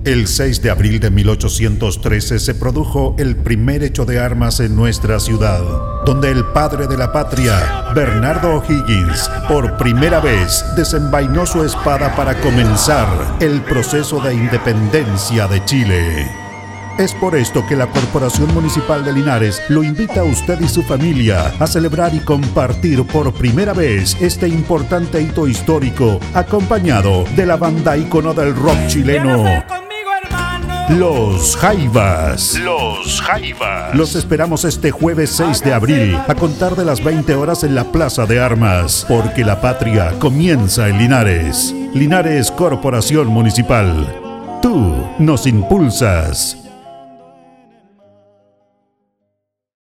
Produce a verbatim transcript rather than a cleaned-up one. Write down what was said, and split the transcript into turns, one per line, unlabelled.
El seis de abril de mil ochocientos trece se produjo el primer hecho de armas en nuestra ciudad, donde el padre de la patria, Bernardo O'Higgins, por primera vez desenvainó su espada para comenzar el proceso de independencia de Chile. Es por esto que la Corporación Municipal de Linares lo invita a usted y su familia a celebrar y compartir por primera vez este importante hito histórico, acompañado de la banda ícono del rock chileno, Los Jaivas. Los Jaivas. Los esperamos este jueves seis de abril a contar de las veinte horas en la Plaza de Armas, porque la patria comienza en Linares. Linares Corporación Municipal. Tú nos impulsas.